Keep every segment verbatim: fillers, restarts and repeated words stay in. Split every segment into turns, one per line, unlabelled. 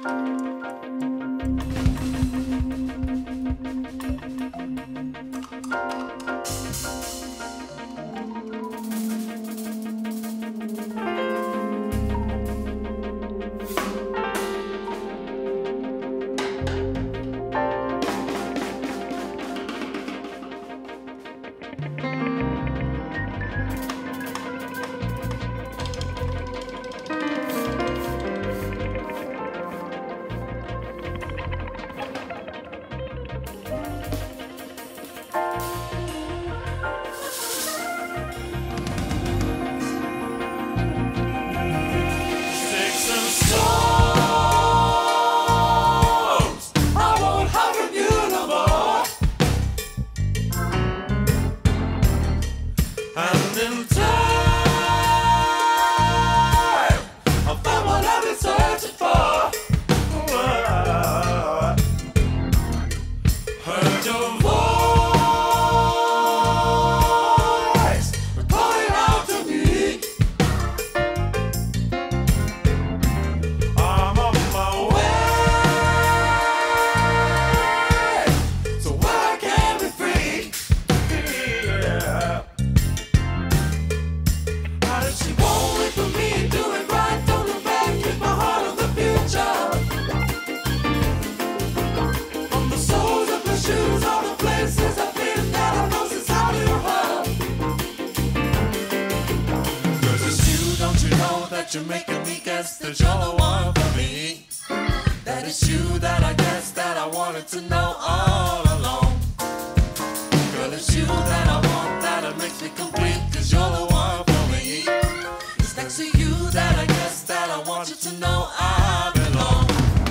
You're making me guess that you're the one for me. That it's you that I guess that I wanted to know all along. Girl, it's you that I want, that it makes me complete, cause you're the one for me. It's next to you that I guess that I want you to know I belong.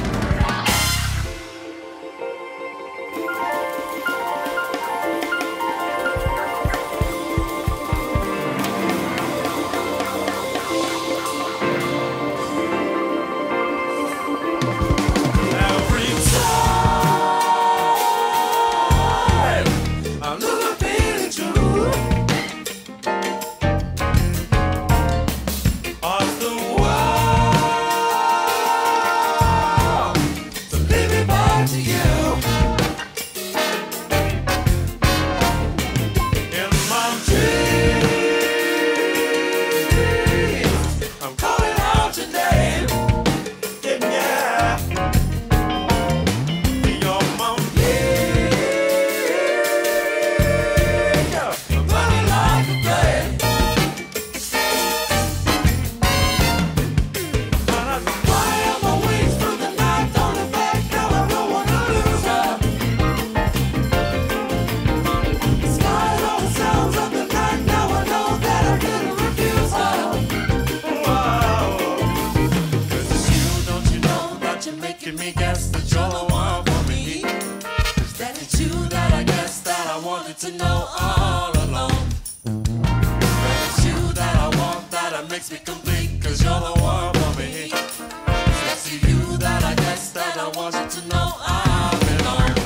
To know all along. It's you that I want, that it makes me complete, cause you're the one for me. It's to you that I guess that I want you to know I belong.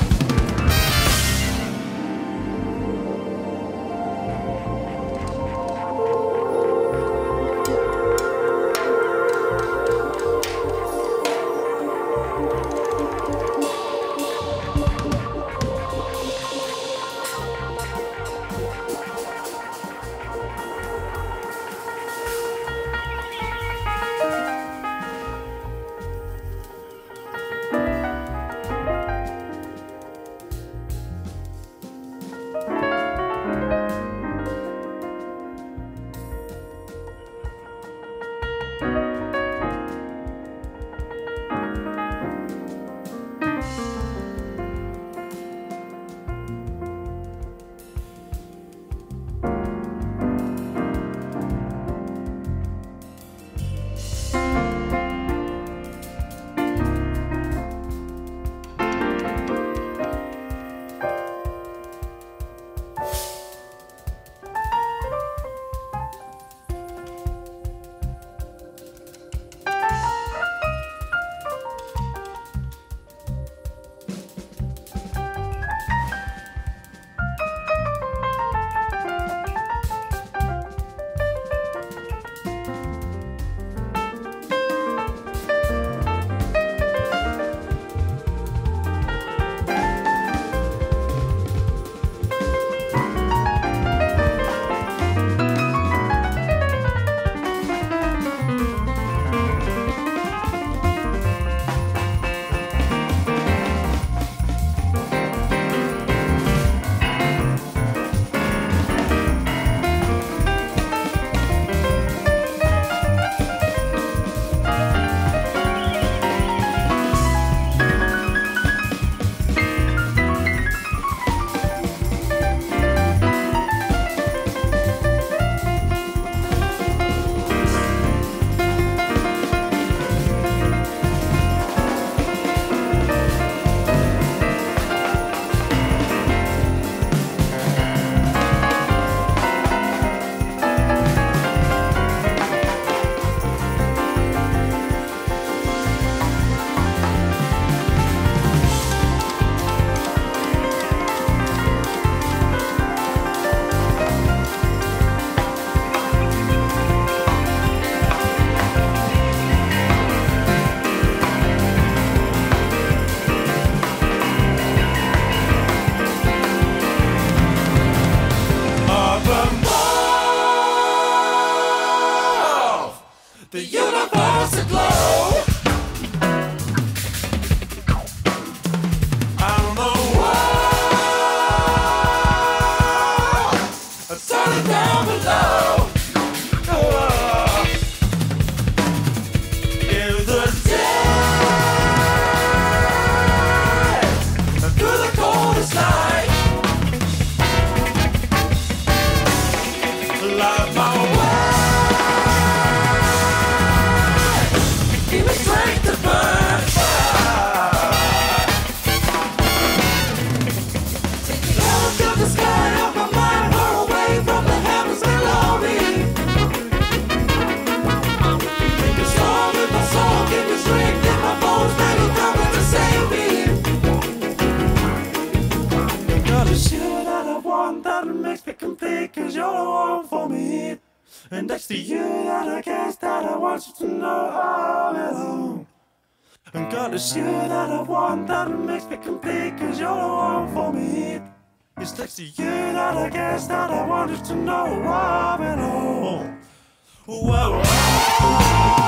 one that makes me complete, 'cause you're the one for me. And that's to you that I guess that I want you to know all along. And girl, it's you that I want that makes me complete, 'cause you're the one for me. It's next to you that I guess that I wanted to know all along. Whoa.